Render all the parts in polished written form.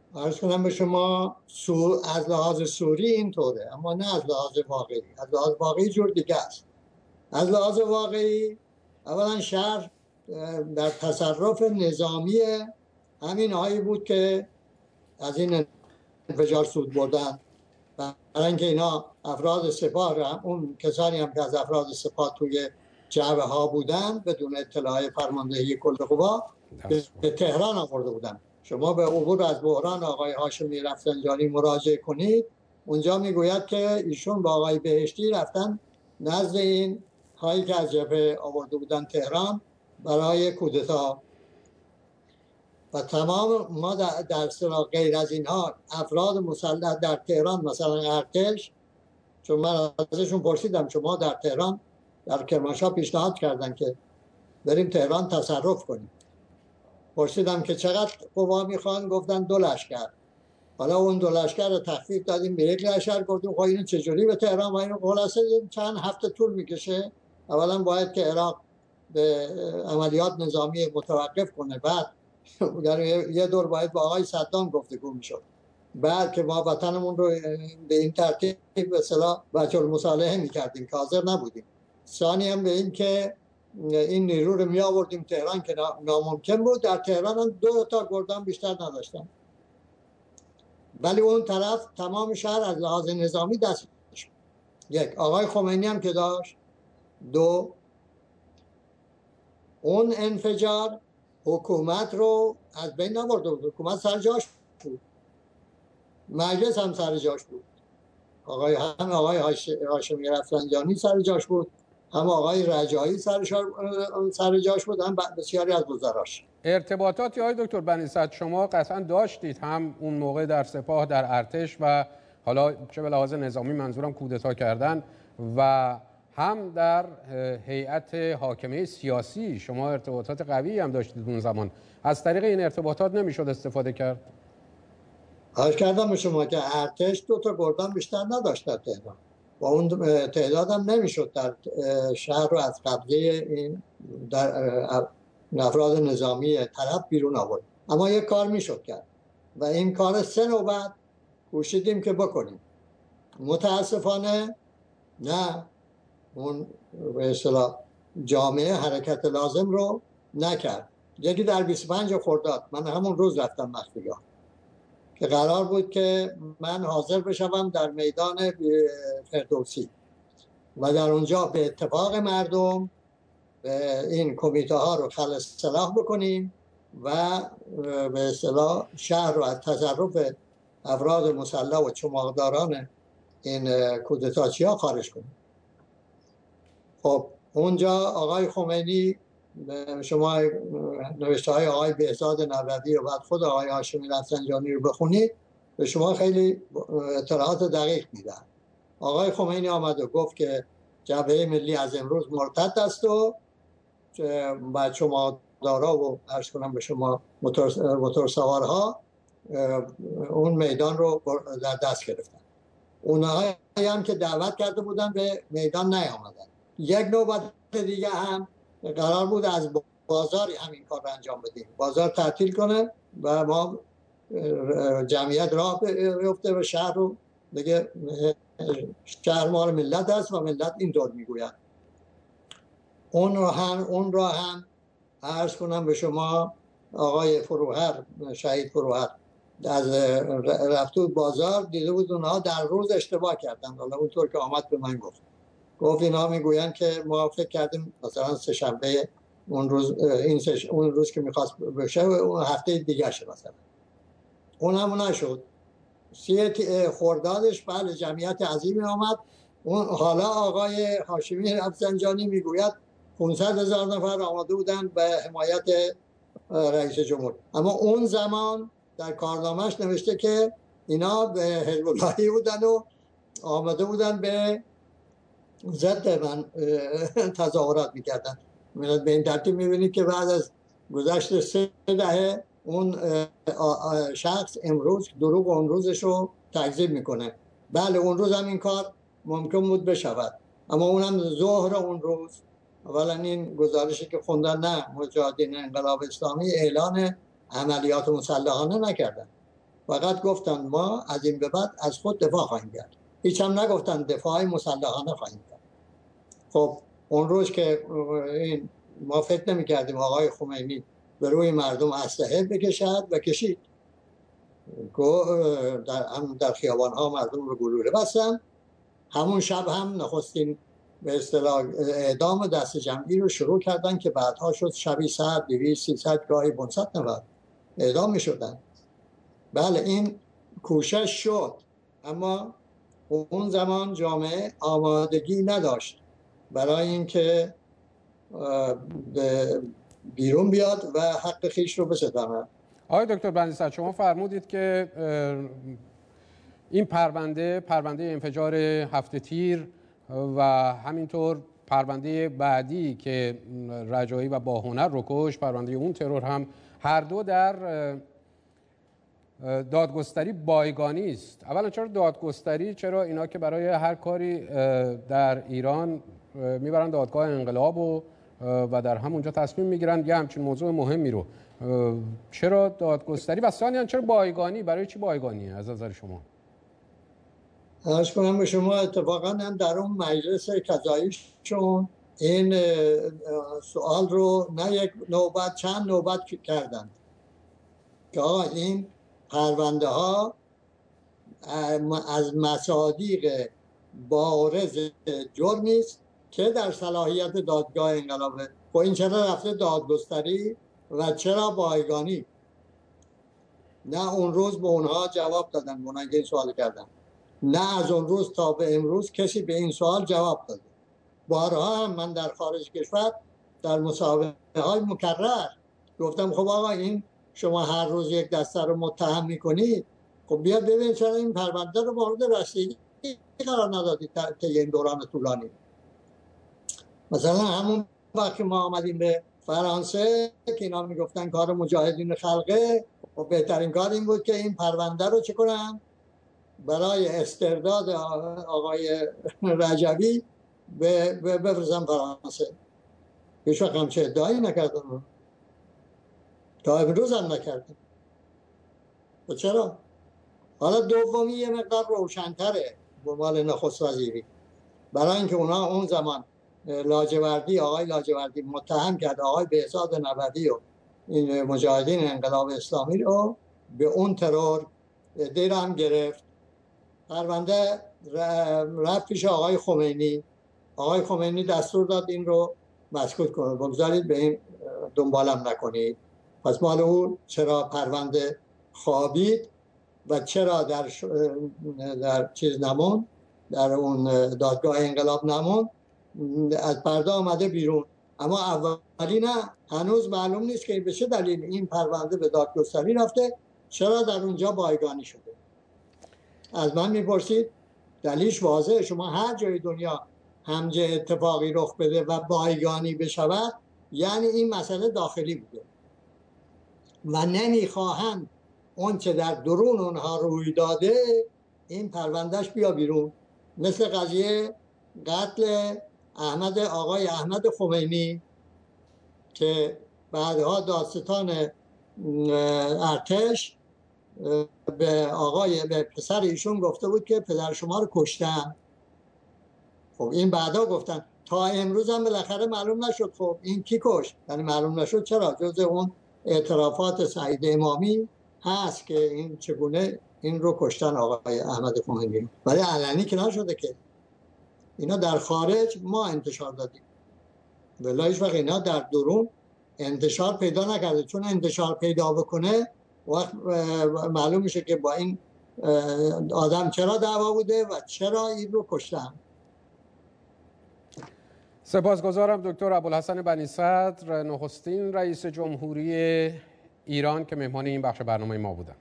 عرض کنم به شما از لحاظ سوری اینطوره، اما نه از لحاظ واقعی. از لحاظ واقعی جور دیگه است. از لحاظ واقعی اولا شهر در تصرف نظامی همین هایی بود که از این انفجار سود بردن، برای اینکه اینا افراد سپاه، اون کسانی هم که از افراد سپاه توی جعبه ها بودن بدون اطلاع فرماندهی کل قوا به تهران آورده بودن. شما به عبور از بحران آقای هاشمی رفسنجانی مراجعه کنید، اونجا میگوید که ایشون با آقای بهشتی رفتن نزد این هایی که از جبهه آورده بودن تهران برای کودتا و تمام ما در سراغ غیر از اینها افراد مسلح در تهران، مثلا ارتش، چون من ازشون پرسیدم شما در تهران در کرمانشاه پیشنهاد کردن که بریم تهران تصرف کنیم، پرسیدم که چقدر قوا میخوان، گفتن 2 لشکر. حالا اون 2 لشکر رو تخفیف دادیم به 1 لشکر، گفتیم خب اینو چجوری به تهران و اینو خلاصه چند هفته طول میکشه. اولا باید که عراق به عملیات نظامی متوقف کنه، بعد یه دور باید با آقای صدام گفتگو میشد، بعد که ما وطنمون رو به این ترتیب به اصطلاح بچه المصالحه میکردیم که حاضر نبودیم. ثانی هم به این که این نیرو رو می آوردیم تهران که ناممکن بود. در تهران هم 2 تا گردان بیشتر نداشتن، ولی اون طرف تمام شهر از لحاظ نظامی دست شد. 1 آقای خمینی هم که داشت. 2 اون انفجار حکومت رو از بین نبرده بود، حکومت سر جاش بود، مجلس هم سر جاش بود، هم آقای هاشمی رفسنجانی سر جاش بود، هم آقای رجایی سر جاش بود، هم بسیاری از وزراش. ارتباطاتی های دکتر بنی صدر شما قطعا داشتید، هم اون موقع در سپاه، در ارتش و حالا چه به لحاظ نظامی، منظورم کودتا کردن، و هم در هیئت حاکمه سیاسی شما ارتباطات قوی هم داشتید اون زمان. از طریق این ارتباطات نمیشد استفاده کرد؟ عرض کردم به شما که ارتش 2 تا گردان بیشتر نداشت در تهران، با اون تعداد هم نمیشد در شهر رو از قبضه این در افراد نظامی طرف بیرون آورد. اما یک کار میشد کرد و این کار 3 نوبت کوشیدیم که بکنیم. متاسفانه نه اون به اصطلاح جامعه حرکت لازم رو نکرد. یکی در 25 خرداد من همون روز رفتم مخفیگاه که قرار بود که من حاضر بشم در میدان فردوسی و در اونجا به اتفاق مردم این کمیته ها رو خلع سلاح بکنیم و به اصطلاح شهر رو از تصرف افراد مسلح و چماقداران این کودتاچی ها خارج کنیم. خب اونجا آقای خمینی، شما نوشته های آقای بهزاد نبوی و بعد خود آقای هاشمی رفسنجانی رو بخونید، به شما خیلی اطلاعات دقیق میدن. آقای خمینی آمد و گفت که جبهه ملی از امروز مرتد است و چماقدارا و عرض کنم به شما موتورسوارها اون میدان رو در دست گرفتن. اونهایی هم که دعوت کرده بودن به میدان نیامدن. یک نوبت دیگه هم قرار بود از بازاری همین کار رو انجام بدیم، بازار تعطیل کنه و ما جمعیت راه بیفته و شهر رو بگه شهر مال ملت است و ملت اینطور میگوید. اون رو هم عرض کنم به شما آقای فروهر، شهید فروهر، از رفته بازار دیده بود اونها در روز اشتباه کردن. حالا اونطور که آمد به من گفت اینا میگوین که ما فکر کردیم مثلا 3 شنبه اون روز که میخواست بشه اون هفته دیگه شه مثلا. اون هم نشد. 3 خردادش بله جمعیت عظیمی آمد. اون حالا آقای هاشمی رفسنجانی میگوید 500,000 نفر آمده بودن به حمایت رئیس جمهور، اما اون زمان در کارنامه‌اش نوشته که اینا به حزب اللهی بودن و آمده بودن به ضد من تظاهرات میکردن. به این ترتیب میبینید که بعد از گذشت 3 دهه اون شخص امروز دروغ اون روزش رو تکذیب میکنه. بله اون روز هم این کار ممکن بود بشود، اما اونم ظهر اون روز اولا این گزارشی که خوندن نه مجاهدین انقلاب اسلامی اعلان عملیات مسلحانه نکردن فقط گفتن ما از این به بعد از خود دفاع خواهیم کرد. هیچ هم نگفتن دفاع مسلحانه خواهیم کرد. خب اون روز که ما فکر نمی کردیم آقای خمینی به روی مردم اسلحه بکشد و کشید. در خیابان ها مردم رو گلوله بستن. همون شب هم نخستین به اصطلاح اعدام دست جمعی رو شروع کردن که بعدها شد شبی 100 200 300 گاهی 500 نفر اعدام می شدن. بله این کوشش شد، اما اون زمان جامعه آمادگی نداشت برای اینکه بیرون بیاد و حق خیش رو بستاند. آقای دکتر بندی‌صدر، شما فرمودید که این پرونده انفجار هفته تیر و همینطور پرونده بعدی که رجایی و باهنر رو کشت، پرونده اون ترور هم، هر دو در دادگستری بایگانی است. اولا چرا دادگستری؟ چرا اینا که برای هر کاری در ایران میبرن دادگاه انقلاب و در همونجا تصمیم میگیرن یه همچین موضوع مهمی رو، چرا دادگستری؟ و ثانیاً چرا بایگانی؟ برای چی بایگانیه از نظر شما؟ عرض کنم به شما اتفاقا هم در اون مجلس قضاییشون این سوال رو نه یک نوبت چند نوبت کردند که این پرونده ها از مصادیق بارز جرمی است که در صلاحیت دادگاه انقلابه. خب این چرا رفته دادگستری و چرا بایگانی؟ نه اون روز به اونها جواب دادن، اونها این سوال کردن، نه از اون روز تا به امروز کسی به این سوال جواب داده. بارها هم من در خارج کشور در مسابقه های مکرر گفتم خب آقا این شما هر روز یک دسته رو متهم میکنید، خب بیا ببین چرا این پرونده رو مورد رسیدگی قرار ندادید تا این دوران طولانی. مثلا همون وقت که ما آمدیم به فرانسه که اینا میگفتن کار مجاهدین خلقه، و بهترین کار این بود که این پرونده رو چه کنن برای استرداد آقای رجبی بفرستن فرانسه. هیچ وقت همچه ادعایی نکردن، تا امروز هم نکردن. و چرا؟ حالا دومی یه مقدار روشن‌تره به مال نخست وزیری، برای اینکه اونا اون زمان آقای لاجوردی متهم کرد آقای بهزاد نبوی و این مجاهدین انقلاب اسلامی رو به اون ترور دیر هم گرفت. پرونده رفت پیش آقای خمینی. آقای خمینی دستور داد این رو مسکوت کنه، بگذارید به این دنبالم نکنید. پس مال اون چرا پرونده خوابید و چرا در چیز نمون، در اون دادگاه انقلاب نمون، از پرده آمده بیرون. اما اولی نه، هنوز معلوم نیست که به چه دلیل این پرونده به دادگستری رفته، چرا در اونجا بایگانی شده. از من میپرسید، دلیلش واضحه. شما هر جای دنیا همچه اتفاقی رخ بده و بایگانی بشود، یعنی این مسئله داخلی بوده و نمیخواهند اون چه در درون اونها روی داده این پروندهش بیا بیرون. مثل قضیه قتل آقای احمد خمینی که بعدها دادستان ارتش به پسر ایشون گفته بود که پدر شما رو کشتن. خب این بعدا گفتن، تا امروز هم بالاخره معلوم نشد خب این کی کشت. یعنی معلوم نشد چرا، جز اون اعترافات سعید امامی هست که این چگونه این رو کشتن آقای احمد خمینی، ولی علنی که نشده که. اینا در خارج ما انتشار دادیم، ولی هیچ وقت اینا در درون انتشار پیدا نکرده. چون انتشار پیدا بکنه وقت معلوم میشه که با این آدم چرا دعوا بوده و چرا این رو کشتن. سپاسگزارم دکتر ابوالحسن بنی‌صدر، نخستین رئیس جمهوری ایران که مهمان این بخش برنامه ما بودن.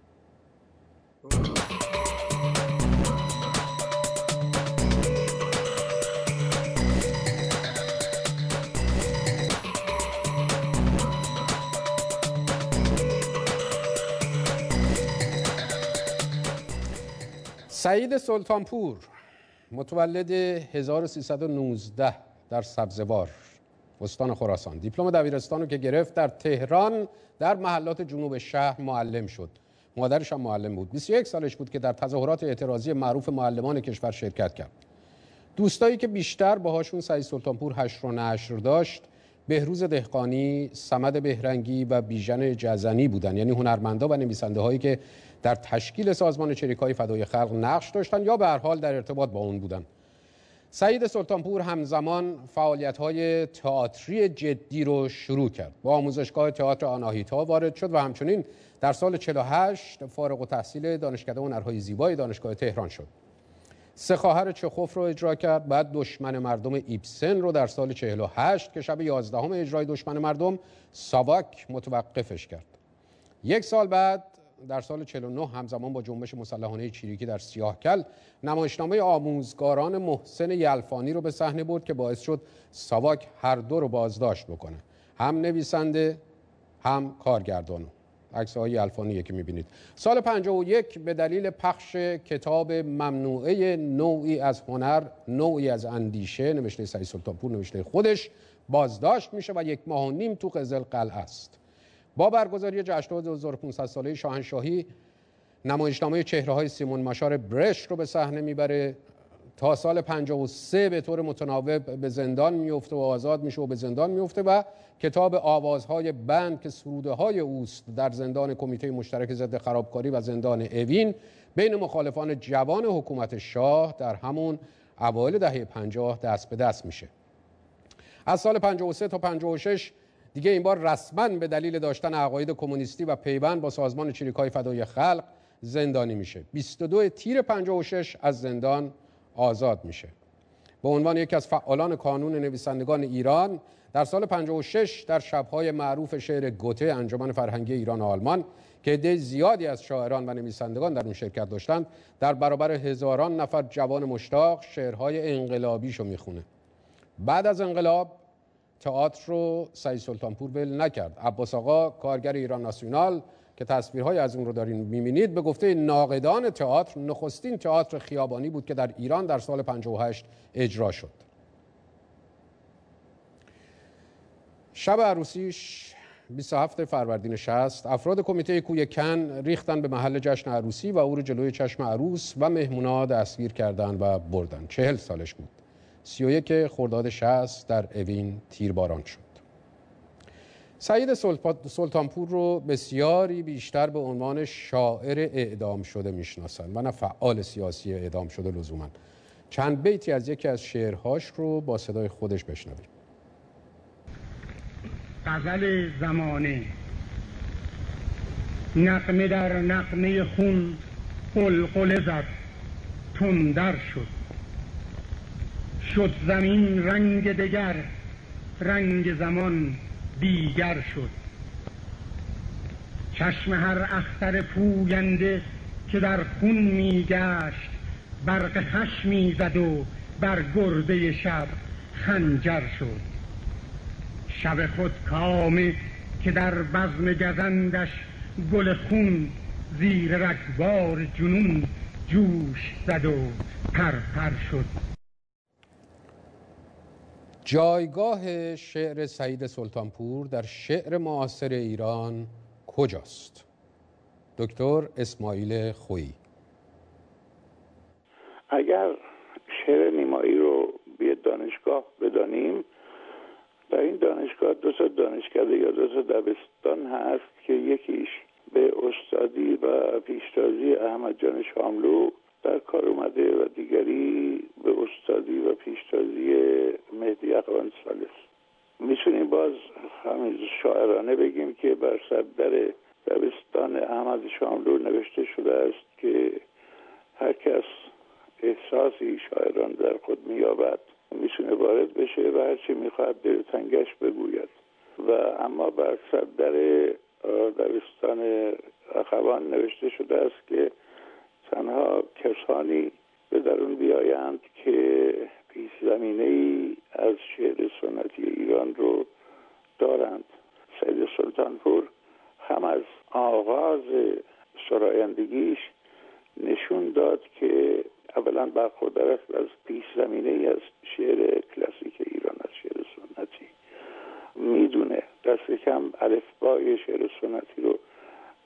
سعید سلطانپور، متولد 1319 در سبزوار استان خراسان، دیپلم دبیرستان رو که گرفت در تهران در محلات جنوب شهر معلم شد مادرش هم معلم بود. 21 سالش بود که در تظاهرات اعتراضی معروف معلمان کشور شرکت کرد. دوستایی که بیشتر باهاشون سعید سلطانپور حشر و نشر داشت بهروز دهقانی، صمد بهرنگی و بیژن جزنی بودن، یعنی هنرمندا و نویسنده هایی که در تشکیل سازمان چریک‌های فدای خلق نقش داشتن یا به هر حال در ارتباط با اون بودن. سعید سلطانپور همزمان فعالیت‌های تئاتری جدی رو شروع کرد. با آموزشگاه تئاتر آناهیتا وارد شد و همچنین در سال 48 فارغ التحصیل دانشکده هنرهای زیبای دانشگاه تهران شد. سه خواهر چخوف رو اجرا کرد، بعد دشمن مردم ایبسن رو در سال 48 که شب 11 اجرای دشمن مردم ساواک متوقفش کرد. یک سال بعد در سال 49 همزمان با جنبش مسلحانه چریکی در سیاهکل نمایشنامه آموزگاران محسن یلفانی رو به صحنه برد که باعث شد ساواک هر دو رو بازداشت بکنه، هم نویسنده هم کارگردانو. عکس‌های یلفانی که می‌بینید. سال 51 به دلیل پخش کتاب ممنوعه نوعی از هنر، نوعی از اندیشه نوشته سعید سلطانپور، نوشته خودش، بازداشت میشه و 1.5 ماه تو قزل قلعه است. با برگزاری جشنواره 2500 ساله شاهنشاهی نمایشنامه چهره‌های سیمون ماشار برش رو به صحنه میبره. تا سال 53 به طور متناوب به زندان میفته و آزاد میشه و به زندان میفته و کتاب آوازهای بند که سروده‌های اوست در زندان کمیته مشترک ضد خرابکاری و زندان اوین بین مخالفان جوان حکومت شاه در همون اوایل دهه 50 دست به دست میشه. از سال 53 تا 56 دیگه این بار رسما به دلیل داشتن عقاید کمونیستی و پیوند با سازمان چریک‌های فدای خلق زندانی میشه. 22 تیر 56 از زندان آزاد میشه. به عنوان یکی از فعالان کانون نویسندگان ایران در سال 56 در شب‌های معروف شعر گوته انجمن فرهنگی ایران و آلمان که عده زیادی از شاعران و نویسندگان در اون شرکت داشتند، در برابر هزاران نفر جوان مشتاق شعرهای انقلابیشو میخونه. بعد از انقلاب تئاتر رو سعید سلطانپور ول نکرد. عباس آقا کارگر ایران ناسیونال که تصویرهای از اون رو دارین می‌بینید به گفته ناقدان تئاتر نخستین تئاتر خیابانی بود که در ایران در سال 58 اجرا شد. شب عروسیش 27 فروردین 60 افراد کمیته کوی کن ریختن به محل جشن عروسی و او رو جلوی چشم عروس و مهمونا دستگیر کردند و بردن. 40 سالش بود. 31 خرداد 60 در اوین تیرباران شد. سعید سلطانپور رو بسیاری بیشتر به عنوان شاعر اعدام شده میشناسند و نه فعال سیاسی اعدام شده لزوما. چند بیتی از یکی از شعرهاش رو با صدای خودش بشنویم. غزل زمانه. نغمه در نغمه خون قلقله زد، تندر شد زمین رنگ دگر، رنگ زمان دیگر شد. چشم هر اختر پوینده که در خون میگشت، برق خشمی زد و بر گرده شب خنجر شد. شب خود کامه که در بزم گزندش گل خون، زیر رگبار جنون جوش زد و پرپر شد. جایگاه شعر سعید سلطانپور در شعر معاصر ایران کجاست؟ دکتر اسماعیل خویی. اگر شعر نیمایی رو به دانشگاه بدانیم، در این دانشگاه 2 تا دانشکده یا 2 تا دبستان هست که یکیش به استادی و پیشتازی احمد جان شاملو در کار اومده و دیگری به استادی و پیشتازی مهدی اقوان ثالث. میتونیم باز همین شاعرانه بگیم که بر صدر دبستان احمد شاملو نوشته شده است که هر کس احساسی شاعران در خود مییابد میتونه وارد بشه و هرچی میخواد دلتنگش بگوید. و اما بر صدر دبستان اخوان نوشته شده است که تنها کسانی به درون بیایند که پیش زمینه‌ای از شعر سنتی ایران رو دارند. سعید سلطانپور هم از آغاز سرایندگیش نشون داد که اولا برخوردار است از پیش زمینه‌ای از شعر کلاسیک ایران، از شعر سنتی. میدونه دست کم الفبای شعر سنتی رو میشناسه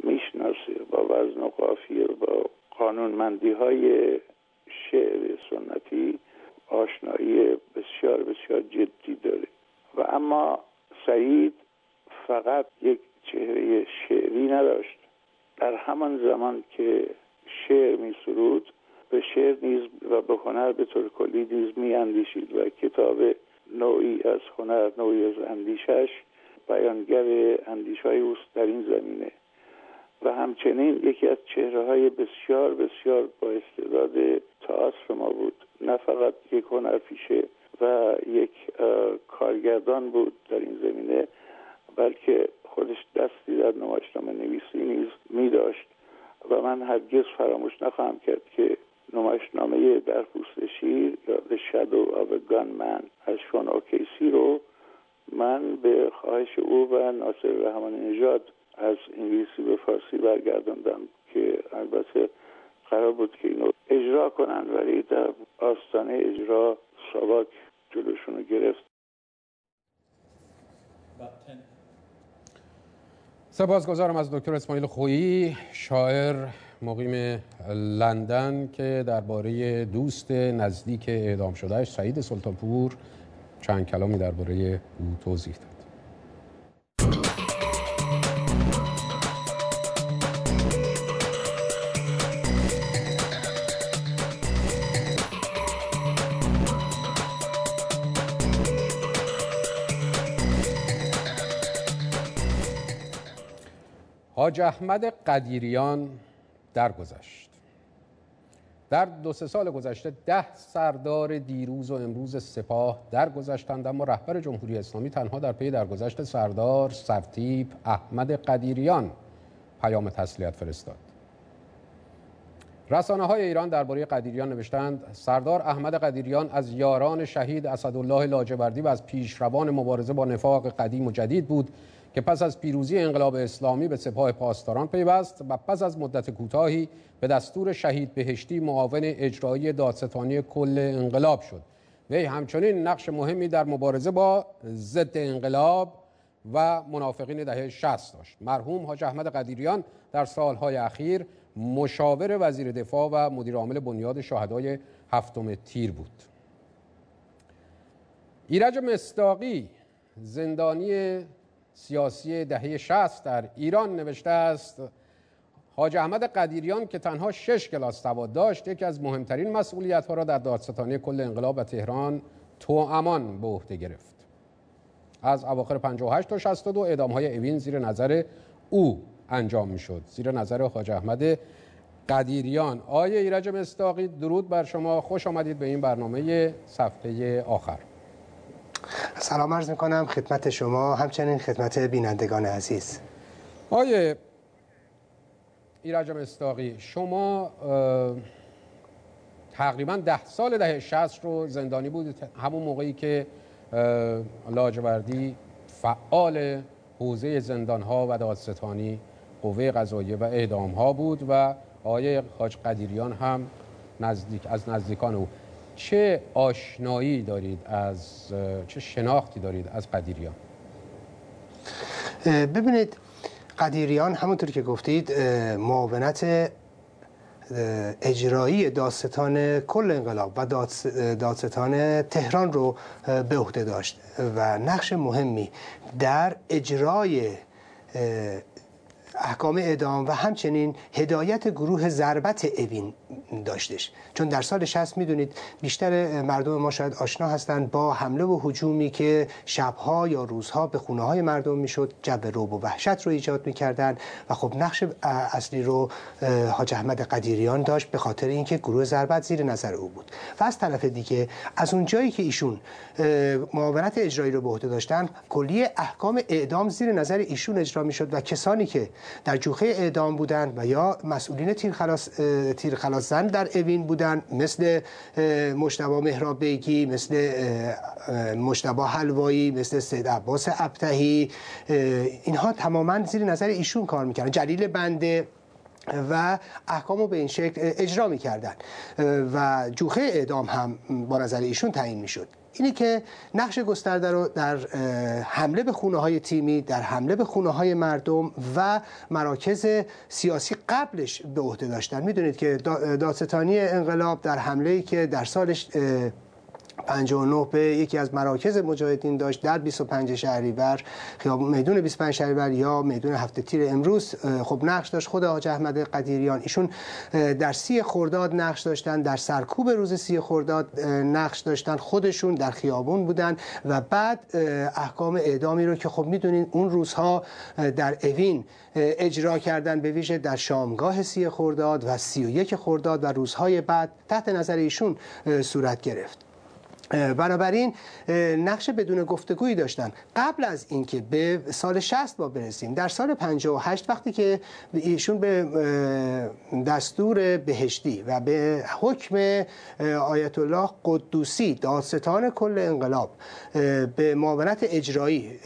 ناشناسه با وزن و قافیه با قانونمندی های شعر سنتی آشنایی بسیار بسیار جدی داره. و اما سعید فقط یک چهره شعری نداشت. در همان زمان که شعر می سرود به شعر نیز و به هنر به طور کلی نیز می اندیشید و کتاب نوعی از هنر، نوعی از اندیشش بیانگر اندیش‌های اوست در این زمینه و همچنین یکی از چهره‌های بسیار بسیار با استعداد تئاتر ما بود. نه فقط یک هنرپیشه و یک کارگردان بود در این زمینه، بلکه خودش دستی در نمایشنامه نویسی نیز می داشت و من هرگز فراموش نخواهم کرد که نمایشنامه در پوست شیر یا The Shadow of a Gunman از شون اوکیسی رو من به خواهش او و ناصر رحمانی نژاد از انگلیسی به فارسی برگرداندم که البته قرار بود که اینو اجرا کنن، ولی در آستانه اجرا ساواک جلوشونو گرفت. سپاسگزارم از دکتر اسماعیل خویی، شاعر مقیم لندن، که درباره دوست نزدیک اعدام شدهش سعید سلطانپور چند کلامی درباره او توضیح داد. حاج احمد قدیریان درگذشت. در 2-3 سال گذشته 10 سردار دیروز و امروز سپاه درگذشتند، اما رهبر جمهوری اسلامی تنها در پی درگذشت سردار سرتیپ احمد قدیریان پیام تسلیت فرستاد. رسانه‌های ایران درباره قدیریان نوشتند سردار احمد قدیریان از یاران شهید اسدالله لاجوردی و از پیشروان مبارزه با نفاق قدیم و جدید بود که پس از پیروزی انقلاب اسلامی به سپاه پاسداران پیوست و پس از مدت کوتاهی به دستور شهید بهشتی معاون اجرایی دادستانی کل انقلاب شد. وی همچنین نقش مهمی در مبارزه با ضد انقلاب و منافقین دهه 60 داشت. مرحوم حاج احمد قدیریان در سالهای اخیر مشاور وزیر دفاع و مدیر عامل بنیاد شهدای 7 تیر بود. ایرج مصداقی، زندانی سیاسی دهه 60 در ایران، نوشته است حاج احمد قدیریان که تنها 6 کلاس سواد داشت، یکی از مهمترین مسئولیت‌ها را در دادستانی کل انقلاب و تهران توامان به عهده گرفت. از اواخر 58 تا 62 اعدام‌های اوین زیر نظر او انجام می‌شد، زیر نظر حاج احمد قدیریان. آقای ایرج مصداقی، درود بر شما، خوش آمدید به این برنامه صفحه آخر. سلام عرض میکنم خدمت شما، همچنین خدمت بینندگان عزیز. آقای ایرج مصداقی، شما تقریبا 10 سال دهه 60 رو زندانی بودید، همون موقعی که لاجوردی فعال حوزه زندانها و دادستانی، قوه قضاییه و اعدامها بود و آقای حاج قدیریان هم از نزدیکان او. چه آشنایی دارید چه شناختی دارید از قدیریان؟ ببینید، قدیریان همونطور که گفتید معاونت اجرایی دادستان کل انقلاب و دادستان تهران رو به عهده داشت و نقش مهمی در اجرای احکام اعدام و همچنین هدایت گروه ضربت اوین داشتش. چون در سال 60 میدونید بیشتر مردم ما شاید آشنا هستند با حمله و هجومی که شبها یا روزها به خونه های مردم میشد، جو رعب و وحشت رو ایجاد میکردن و خب نقش اصلی رو حاج احمد قدیریان داشت به خاطر اینکه گروه ضربت زیر نظر او بود. و از طرف دیگه از اون جایی که ایشون معاونت اجرایی رو به عهده داشتن، کلیه احکام اعدام زیر نظر ایشون اجرا میشد و کسانی که در جوخه اعدام بودند و یا مسئولین تیرخلاص زن در اوین بودند، مثل مجتبی مهراب بیگی، مثل مجتبی حلوایی، مثل سید عباس ابطحی، اینها تماما زیر نظر ایشون کار میکردن. جلیل بنده و احکام رو به این شکل اجرا می‌کردن و جوخه اعدام هم با نظر ایشون تعیین می‌شد. اینی که نقش گسترده رو در حمله به خونه‌های تیمی، در حمله به خونه‌های مردم و مراکز سیاسی قبلش به عهده داشتن. میدونید که دادستانی انقلاب در حمله‌ای که در سال 59 به یکی از مراکز مجاهدین داشت در 25 شهریور، خیابان میدون 25 شهریور یا میدون هفته تیر امروز، خب نقش داشت خود حاج احمد قدیریان. ایشون در 30 خرداد نقش داشتن، در سرکوب روز 30 خرداد نقش داشتن، خودشون در خیابون بودن و بعد احکام اعدامی رو که خب میدونین اون روزها در اوین اجرا کردن، به ویژه در شامگاه 30 خرداد و 31 خرداد و روزهای بعد تحت نظر ایشون صورت گرفت. بنابراین نقش بدون گفتگویی داشتن. قبل از اینکه به سال 60 با برسیم، در سال 58 وقتی که ایشون به دستور بهشتی و به حکم آیت الله قدوسی دادستان کل انقلاب به معاونت اجرایی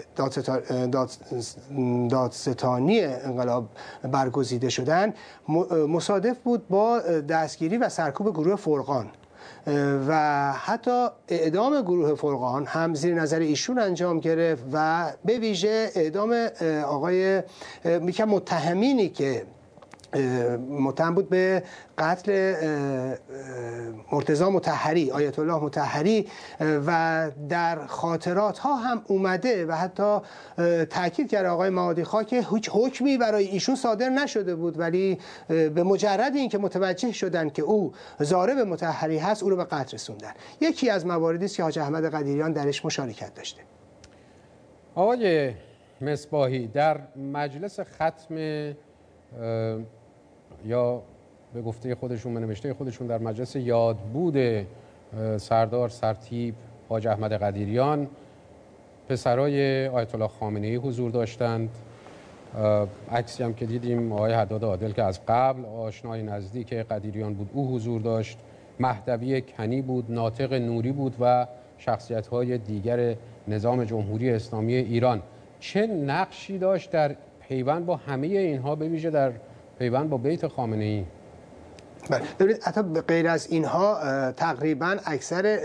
دادستانی انقلاب برگزیده شدن، مصادف بود با دستگیری و سرکوب گروه فرقان و حتی اعدام گروه فرقان هم زیر نظر ایشون انجام گرفت و به ویژه اعدام آقای متهمینی که متهم بود به قتل مرتضی مطهری، آیت الله مطهری، و در خاطرات ها هم اومده و حتی تاکید کرده آقای معادی خواه که هیچ حکمی برای ایشون صادر نشده بود، ولی به مجرد اینکه متوجه شدن که او ضارب مطهری هست او رو به قتل رسوندن. یکی از مواردی است که حاج احمد قدیریان درش مشارکت داشته. آقای مصباحی، در مجلس ختم یا به گفته خودشون، به نوشته خودشون، در مجلس یادبود سردار سرتیپ حاج احمد قدیریان، پسرای آیت الله خامنه‌ای حضور داشتند. عکسی هم که دیدیم آقای حداد عادل که از قبل آشنای نزدیک قدیریان بود او حضور داشت، مهدوی کنی بود، ناطق نوری بود و شخصیت‌های دیگر نظام جمهوری اسلامی ایران. چه نقشی داشت در پیوند با همه اینها، به ویژه در پیوند با بیت خامنه‌ای؟ ببینید حتی غیر از اینها تقریبا اکثر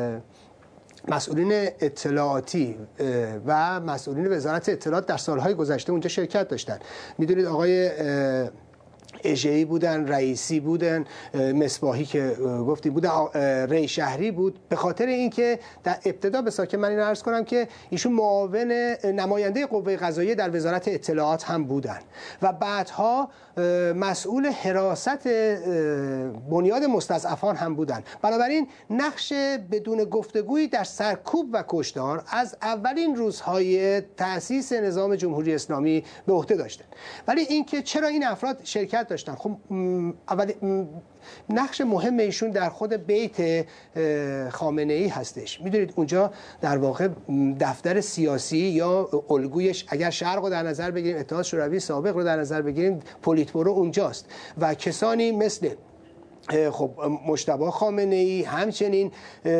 مسئولین اطلاعاتی و مسئولین وزارت اطلاعات در سالهای گذشته اونجا شرکت داشتن. میدونید آقای اژه‌ای بودن، رئیسی بودن، مصباحی که گفتی بودن، ری شهری بود. به خاطر اینکه در ابتدا به ساکن من این عرض کنم که ایشون معاون نماینده قوه قضاییه در وزارت اطلاعات هم بودن و بعدها مسئول حراست بنیاد مستضعفان هم بودن. بنابراین نقش بدون گفتگویی در سرکوب و کشتار از اولین روزهای تأسیس نظام جمهوری اسلامی به عهده داشتن. ولی اینکه چرا این افراد شرکت داشتن، خب اول نقش مهم ایشون در خود بیت خامنه‌ای هستش. میدونید اونجا در واقع دفتر سیاسی یا الگویش، اگر شرق رو در نظر بگیریم، اتحاد شوروی سابق رو در نظر بگیریم، پلیتبرو اونجاست و کسانی مثل خب مجتبی خامنه‌ای، همچنین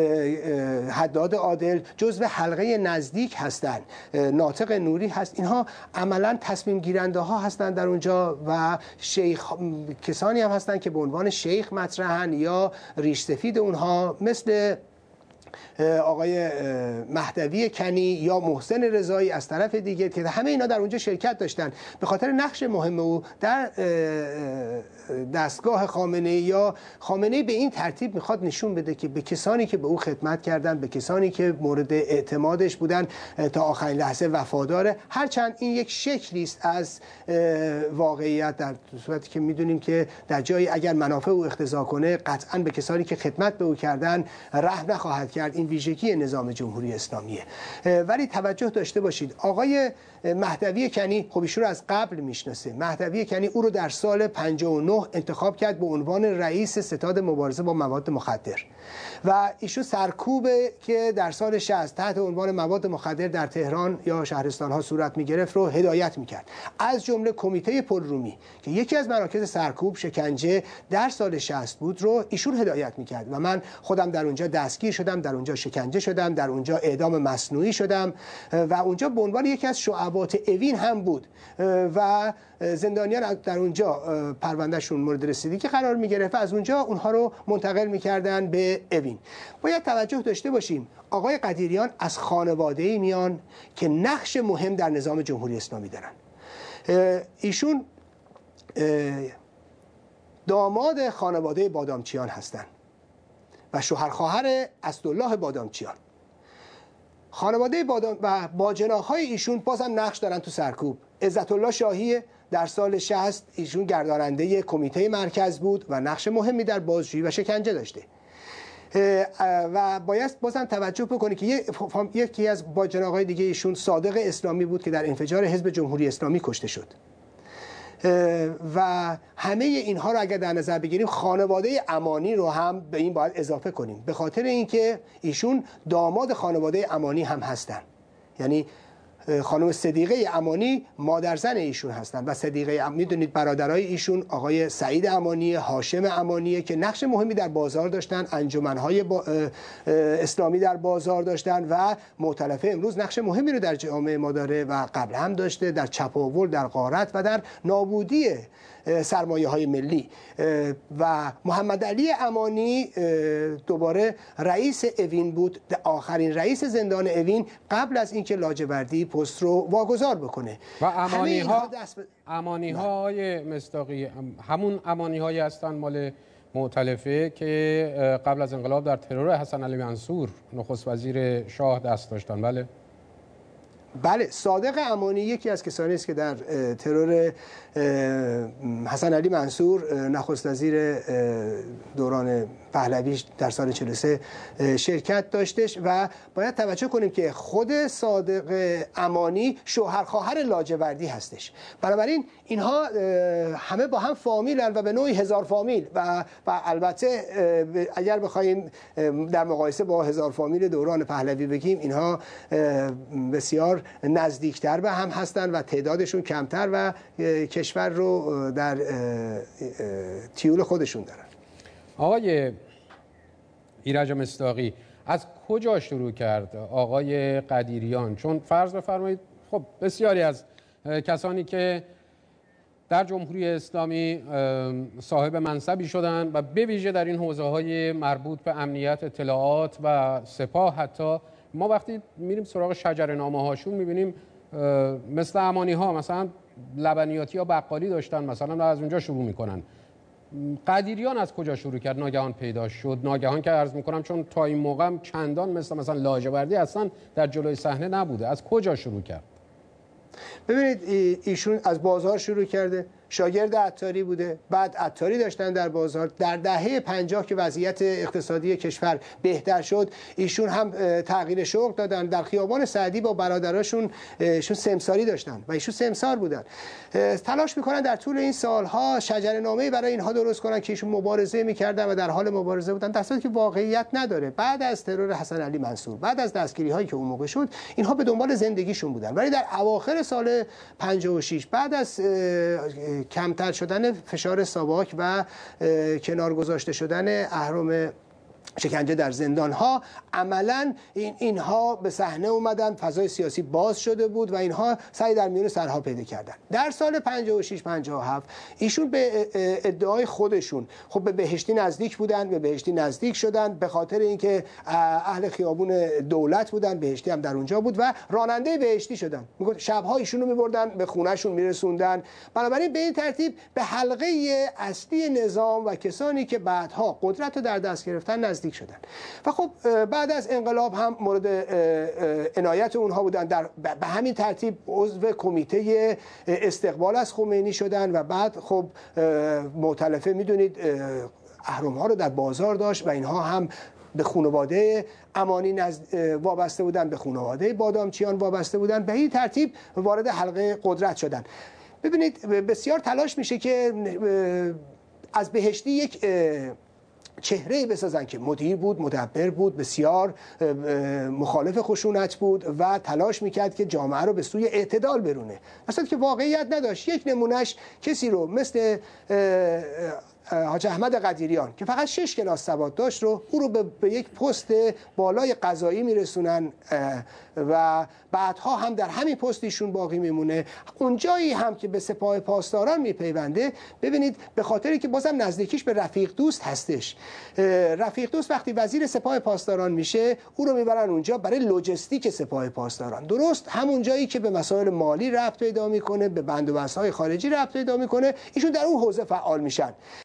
حداد عادل جزو حلقه نزدیک هستند، ناطق نوری هست، اینها عملا تصمیم گیرنده ها هستند در اونجا و شیخ کسانی هم هستند که به عنوان شیخ مطرحن یا ریش سفید اونها مثل آقای مهدوی کنی یا محسن رضایی از طرف دیگه که همه اینا در اونجا شرکت داشتن به خاطر نقش مهم او در دستگاه خامنه‌ای. یا خامنه‌ای به این ترتیب میخواد نشون بده که به کسانی که به او خدمت کردن، به کسانی که مورد اعتمادش بودن تا آخرین لحظه وفاداره، هرچند این یک شکلی است از واقعیت، در صورتی که میدونیم که در جایی اگر منافع او اقتضا کنه قطعاً به کسانی که خدمت به او کردن رحم نخواهد کرد. این ویژگی نظام جمهوری اسلامیه. ولی توجه داشته باشید آقای مهدوی کنی، خب ایشون رو از قبل میشناسه. مهدوی کنی او رو در سال 59 انتخاب کرد به عنوان رئیس ستاد مبارزه با مواد مخدر و ایشون سرکوب که در سال 60 تحت عنوان مواد مخدر در تهران یا شهرستان ها صورت میگرفت رو هدایت میکرد. از جمله کمیته پلرومی که یکی از مراکز سرکوب شکنجه در سال 60 بود رو ایشون هدایت میکرد و من خودم در اونجا دستگیر شدم، در اونجا شکنجه شدم، در اونجا اعدام مصنوعی شدم و اونجا به عنوان یکی از شعبات اوین هم بود و زندانیان در اونجا پروندهشون مورد رسیدگی قرار میگرفت و از اونجا اونها رو منتقل میکردن به اوین. باید توجه داشته باشیم آقای قدیریان از خانواده‌ای میان که نقش مهم در نظام جمهوری اسلامی دارن. ایشون داماد خانواده بادامچیان هستند و شوهر خواهر اسدالله بادامچیان. خانواده بادام و باجناق‌های ایشون بازم نقش دارن تو سرکوب. عزت الله شاهی در سال 60 ایشون گرداننده کمیته مرکز بود و نقش مهمی در بازجویی و شکنجه داشته. و باید بازم توجه بکنید که یکی از باجناق‌های دیگه ایشون صادق اسلامی بود که در انفجار حزب جمهوری اسلامی کشته شد. و همه اینها رو اگر در نظر بگیریم خانواده امانی رو هم به این باید اضافه کنیم، به خاطر اینکه ایشون داماد خانواده امانی هم هستن. یعنی خانم صدیقه امانی مادرزن ایشون هستن و صدیقه میدونید برادرای ایشون آقای سعید امانی، هاشم امانی که نقش مهمی در بازار داشتن، انجمنهای اسلامی در بازار داشتن و مؤتلفه امروز نقش مهمی رو در جامعه ما داره و قبل هم داشته در چپاول، در غارت و در نابودی سرمایه های ملی. و محمد علی امانی دوباره رئیس اوین بود، آخرین رئیس زندان اوین قبل از اینکه لاجوردی پست رو واگذار بکنه. و امانی های مصداقی همون امانی هایی هستن مال مؤتلفه که قبل از انقلاب در ترور حسن علی منصور نخست وزیر شاه دست داشتن. بله، صادق امانی یکی از کسانی است که در ترور حسن علی منصور نخست وزیر دوران پهلوی در سال 43 شرکت داشتش و باید توجه کنیم که خود صادق امانی شوهر خواهر لاجوردی هستش. بنابراین اینها همه با هم فامیلن و به نوعی هزار فامیل و البته اگر بخوایم در مقایسه با هزار فامیل دوران پهلوی بگیم اینها بسیار نزدیکتر به هم هستن و تعدادشون کمتر و کشور رو در تیول خودشون دارن. آقای ایرج مصداقی، از کجا شروع کرد آقای قدیریان؟ چون فرض بفرمایید خب بسیاری از کسانی که در جمهوری اسلامی صاحب منصبی شدن و به ویژه در این حوزه‌های مربوط به امنیت اطلاعات و سپاه، حتی ما وقتی میریم سراغ شجره‌نامه هاشون میبینیم مثل امانی ها مثلا لبنیاتی یا بقالی داشتن، مثلا از اونجا شروع میکنن. قدیریان از کجا شروع کرد؟ ناگهان پیدا شد؟ ناگهان که عرض میکنم چون تا این موقع چندان مثلا لاجوردی اصلا در جلوی صحنه نبوده. از کجا شروع کرد؟ ببینید ایشون از بازار شروع کرده، شاگرد عطاری بوده، بعد عطاری داشتن در بازار. در دهه 50 که وضعیت اقتصادی کشور بهتر شد ایشون هم تغییر شغل دادن. در خیابان سعدی با برادراشون ایشون سمساری داشتن و ایشون سمسار بودن. تلاش میکنن در طول این سالها شجره‌نامه‌ای برای اینها درست کنن که ایشون مبارزه میکردن و در حال مبارزه بودن، در صورتی که واقعیت نداره. بعد از ترور حسن علی منصور، بعد از دستگیری هایی که اون موقع شد، اینها به دنبال زندگیشون بودن. ولی در اواخر سال 56 بعد از کمتر شدن فشار ساواک و کنار گذاشته شدن اهرم شکنجه در زندان ها، عملا اینها به صحنه اومدن، فضای سیاسی باز شده بود و اینها سعی در میون سرها پیدا کردن. در سال 56 57 ایشون به ادعای خودشون خب به بهشتی نزدیک بودن، به بهشتی نزدیک شدن به خاطر اینکه اهل خیابون دولت بودن، بهشتی هم در اونجا بود و راننده بهشتی شدن. میگفت شب‌ها ایشونو می‌بردن به خونه‌شون میرسوندن. بنابراین به این ترتیب به حلقه اصلی نظام و کسانی که بعدها قدرت رو در دست گرفتن نزدیک شدن. و خب بعد از انقلاب هم مورد عنایت اونها بودن. به همین ترتیب عضو کمیته استقبال از خمینی شدن و بعد خب مؤتلفه میدونید اهرم ها رو در بازار داشت و اینها هم به خانواده امانی وابسته بودن، به خانواده بادامچیان وابسته بودن. به این ترتیب وارد حلقه قدرت شدن. ببینید بسیار تلاش میشه که از بهشتی یک چهره‌ای بسازن که مدیر بود، مدبر بود، بسیار مخالف خشونت بود و تلاش میکرد که جامعه رو به سوی اعتدال برونه. اصلا که واقعیت نداشت. یک نمونهش کسی رو مثل حاج احمد قدیریان که فقط 6 کلاس سواد داشت رو او رو به یک پست بالای قضایی میرسونن و بعدها هم در همین پست ایشون باقی میمونه. اونجایی هم که به سپاه پاسداران میپیونده، ببینید به خاطری که بازم نزدیکیش به رفیق دوست هستش، رفیق دوست وقتی وزیر سپاه پاسداران میشه او رو میبرن اونجا برای لوجستیک سپاه پاسداران، درست همون جایی که به مسائل مالی ربط پیدا میکنه، به بندوبست‌های خارجی ربط پیدا میکنه، ایشون در اون حوزه فعال میشن.